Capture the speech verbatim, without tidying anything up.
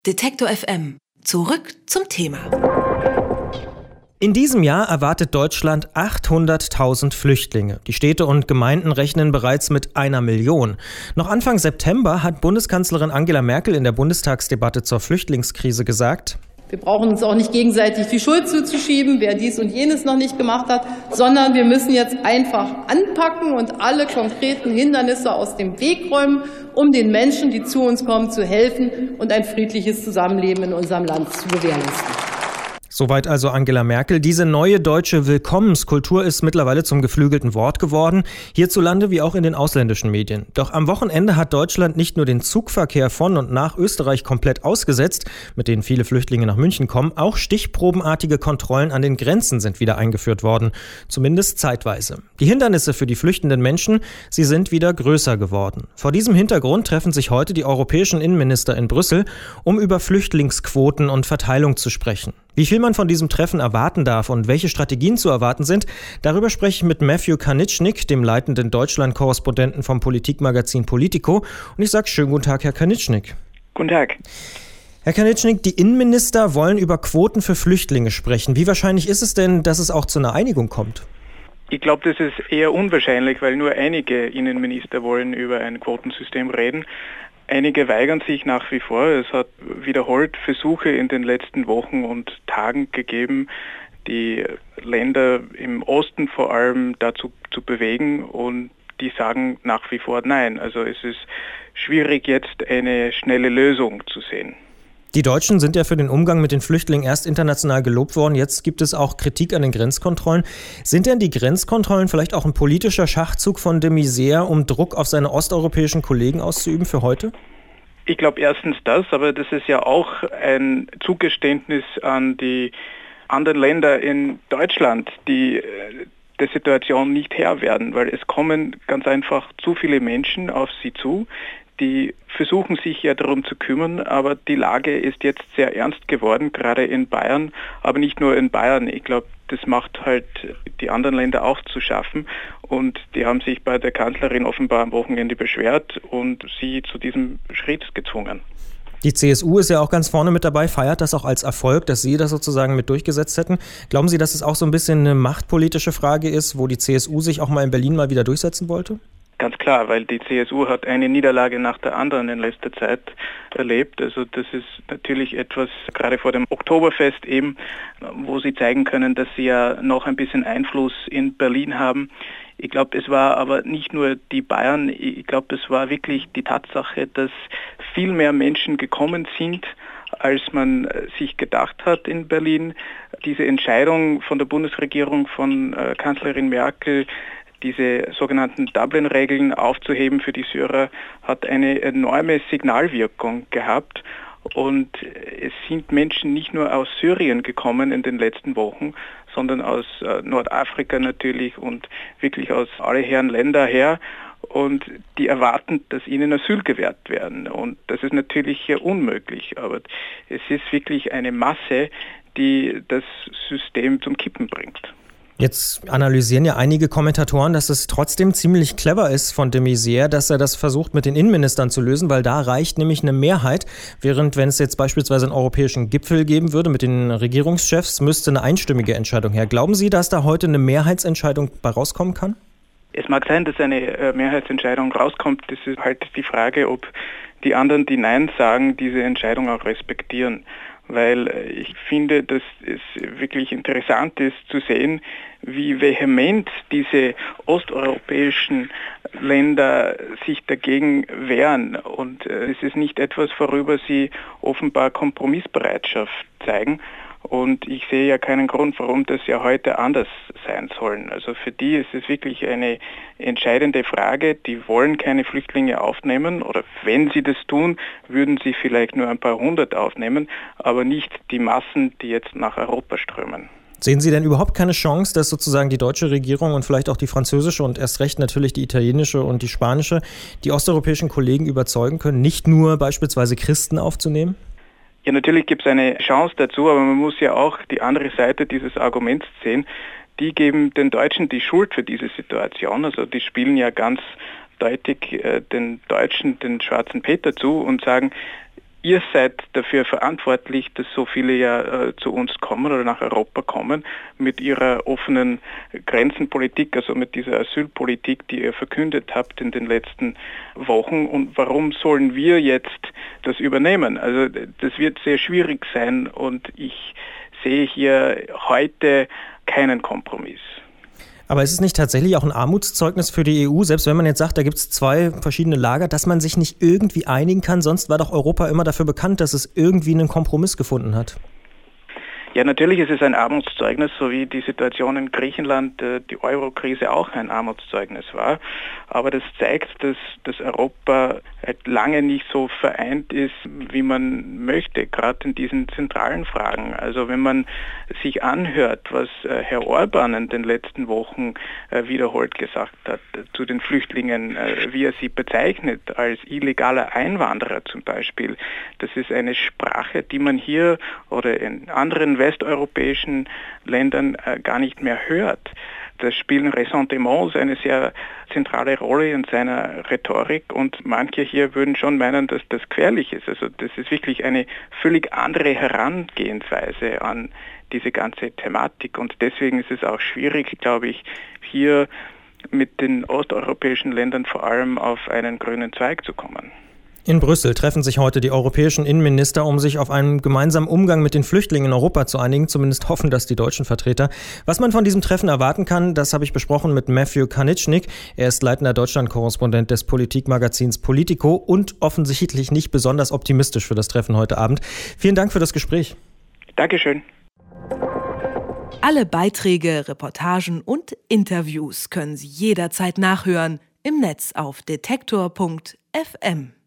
Detektor F M. Zurück zum Thema. In diesem Jahr erwartet Deutschland achthunderttausend Flüchtlinge. Die Städte und Gemeinden rechnen bereits mit einer Million. Noch Anfang September hat Bundeskanzlerin Angela Merkel in der Bundestagsdebatte zur Flüchtlingskrise gesagt: Wir brauchen uns auch nicht gegenseitig die Schuld zuzuschieben, wer dies und jenes noch nicht gemacht hat, sondern wir müssen jetzt einfach anpacken und alle konkreten Hindernisse aus dem Weg räumen, um den Menschen, die zu uns kommen, zu helfen und ein friedliches Zusammenleben in unserem Land zu gewährleisten. Soweit also Angela Merkel. Diese neue deutsche Willkommenskultur ist mittlerweile zum geflügelten Wort geworden, hierzulande wie auch in den ausländischen Medien. Doch am Wochenende hat Deutschland nicht nur den Zugverkehr von und nach Österreich komplett ausgesetzt, mit denen viele Flüchtlinge nach München kommen, auch stichprobenartige Kontrollen an den Grenzen sind wieder eingeführt worden, zumindest zeitweise. Die Hindernisse für die flüchtenden Menschen, sie sind wieder größer geworden. Vor diesem Hintergrund treffen sich heute die europäischen Innenminister in Brüssel, um über Flüchtlingsquoten und Verteilung zu sprechen. Wie viel man von diesem Treffen erwarten darf und welche Strategien zu erwarten sind, darüber spreche ich mit Matthew Kanicznik, dem leitenden Deutschland-Korrespondenten vom Politikmagazin Politico. Und ich sage schönen guten Tag, Herr Kanicznik. Guten Tag. Herr Kanicznik, die Innenminister wollen über Quoten für Flüchtlinge sprechen. Wie wahrscheinlich ist es denn, dass es auch zu einer Einigung kommt? Ich glaube, das ist eher unwahrscheinlich, weil nur einige Innenminister wollen über ein Quotensystem reden. Einige weigern sich nach wie vor. Es hat wiederholt Versuche in den letzten Wochen und Tagen gegeben, die Länder im Osten vor allem dazu zu bewegen, und die sagen nach wie vor nein. Also es ist schwierig, jetzt eine schnelle Lösung zu sehen. Die Deutschen sind ja für den Umgang mit den Flüchtlingen erst international gelobt worden. Jetzt gibt es auch Kritik an den Grenzkontrollen. Sind denn die Grenzkontrollen vielleicht auch ein politischer Schachzug von de Maizière, um Druck auf seine osteuropäischen Kollegen auszuüben für heute? Ich glaube erstens das, aber das ist ja auch ein Zugeständnis an die anderen Länder in Deutschland, die der Situation nicht Herr werden, weil es kommen ganz einfach zu viele Menschen auf sie zu. Die versuchen sich ja darum zu kümmern, aber die Lage ist jetzt sehr ernst geworden, gerade in Bayern, aber nicht nur in Bayern. Ich glaube, das macht halt die anderen Länder auch zu schaffen, und die haben sich bei der Kanzlerin offenbar am Wochenende beschwert und sie zu diesem Schritt gezwungen. Die C S U ist ja auch ganz vorne mit dabei, feiert das auch als Erfolg, dass Sie das sozusagen mit durchgesetzt hätten. Glauben Sie, dass es auch so ein bisschen eine machtpolitische Frage ist, wo die C S U sich auch mal in Berlin mal wieder durchsetzen wollte? Ganz klar, weil die C S U hat eine Niederlage nach der anderen in letzter Zeit erlebt. Also das ist natürlich etwas, gerade vor dem Oktoberfest eben, wo sie zeigen können, dass sie ja noch ein bisschen Einfluss in Berlin haben. Ich glaube, es war aber nicht nur die Bayern, ich glaube, es war wirklich die Tatsache, dass viel mehr Menschen gekommen sind, als man sich gedacht hat in Berlin. Diese Entscheidung von der Bundesregierung, von äh, Kanzlerin Merkel, diese sogenannten Dublin-Regeln aufzuheben für die Syrer, hat eine enorme Signalwirkung gehabt. Und es sind Menschen nicht nur aus Syrien gekommen in den letzten Wochen, sondern aus äh, Nordafrika natürlich und wirklich aus alle Herren Länder her. Und die erwarten, dass ihnen Asyl gewährt werden. Und das ist natürlich hier unmöglich. Aber es ist wirklich eine Masse, die das System zum Kippen bringt. Jetzt analysieren ja einige Kommentatoren, dass es trotzdem ziemlich clever ist von de Maizière, dass er das versucht mit den Innenministern zu lösen, weil da reicht nämlich eine Mehrheit, während wenn es jetzt beispielsweise einen europäischen Gipfel geben würde mit den Regierungschefs, müsste eine einstimmige Entscheidung her. Glauben Sie, dass da heute eine Mehrheitsentscheidung bei rauskommen kann? Es mag sein, dass eine Mehrheitsentscheidung rauskommt. Das ist halt die Frage, ob die anderen, die Nein sagen, diese Entscheidung auch respektieren. Weil ich finde, dass es wirklich interessant ist zu sehen, wie vehement diese osteuropäischen Länder sich dagegen wehren. Und es ist nicht etwas, worüber sie offenbar Kompromissbereitschaft zeigen. Und ich sehe ja keinen Grund, warum das ja heute anders sein sollen. Also für die ist es wirklich eine entscheidende Frage. Die wollen keine Flüchtlinge aufnehmen, oder wenn sie das tun, würden sie vielleicht nur ein paar hundert aufnehmen, aber nicht die Massen, die jetzt nach Europa strömen. Sehen Sie denn überhaupt keine Chance, dass sozusagen die deutsche Regierung und vielleicht auch die französische und erst recht natürlich die italienische und die spanische die osteuropäischen Kollegen überzeugen können, nicht nur beispielsweise Christen aufzunehmen? Ja, natürlich gibt es eine Chance dazu, aber man muss ja auch die andere Seite dieses Arguments sehen. Die geben den Deutschen die Schuld für diese Situation. Also die spielen ja ganz deutlich äh, den Deutschen den schwarzen Peter zu und sagen, ihr seid dafür verantwortlich, dass so viele ja äh, zu uns kommen oder nach Europa kommen mit ihrer offenen Grenzenpolitik, also mit dieser Asylpolitik, die ihr verkündet habt in den letzten Wochen. Und warum sollen wir jetzt das übernehmen? Also das wird sehr schwierig sein und ich sehe hier heute keinen Kompromiss. Aber ist es nicht tatsächlich auch ein Armutszeugnis für die E U, selbst wenn man jetzt sagt, da gibt es zwei verschiedene Lager, dass man sich nicht irgendwie einigen kann? Sonst war doch Europa immer dafür bekannt, dass es irgendwie einen Kompromiss gefunden hat. Ja, natürlich ist es ein Armutszeugnis, so wie die Situation in Griechenland, die Euro-Krise auch ein Armutszeugnis war. Aber das zeigt, dass, dass Europa halt lange nicht so vereint ist, wie man möchte, gerade in diesen zentralen Fragen. Also wenn man sich anhört, was Herr Orban in den letzten Wochen wiederholt gesagt hat zu den Flüchtlingen, wie er sie bezeichnet als illegaler Einwanderer zum Beispiel, das ist eine Sprache, die man hier oder in anderen westeuropäischen Ländern äh, gar nicht mehr hört. Da spielen Ressentiments eine sehr zentrale Rolle in seiner Rhetorik und manche hier würden schon meinen, dass das gefährlich ist. Also das ist wirklich eine völlig andere Herangehensweise an diese ganze Thematik und deswegen ist es auch schwierig, glaube ich, hier mit den osteuropäischen Ländern vor allem auf einen grünen Zweig zu kommen. In Brüssel treffen sich heute die europäischen Innenminister, um sich auf einen gemeinsamen Umgang mit den Flüchtlingen in Europa zu einigen. Zumindest hoffen das die deutschen Vertreter. Was man von diesem Treffen erwarten kann, das habe ich besprochen mit Matthew Kanicznik. Er ist leitender Deutschland-Korrespondent des Politikmagazins Politico und offensichtlich nicht besonders optimistisch für das Treffen heute Abend. Vielen Dank für das Gespräch. Dankeschön. Alle Beiträge, Reportagen und Interviews können Sie jederzeit nachhören im Netz auf detektor punkt f m.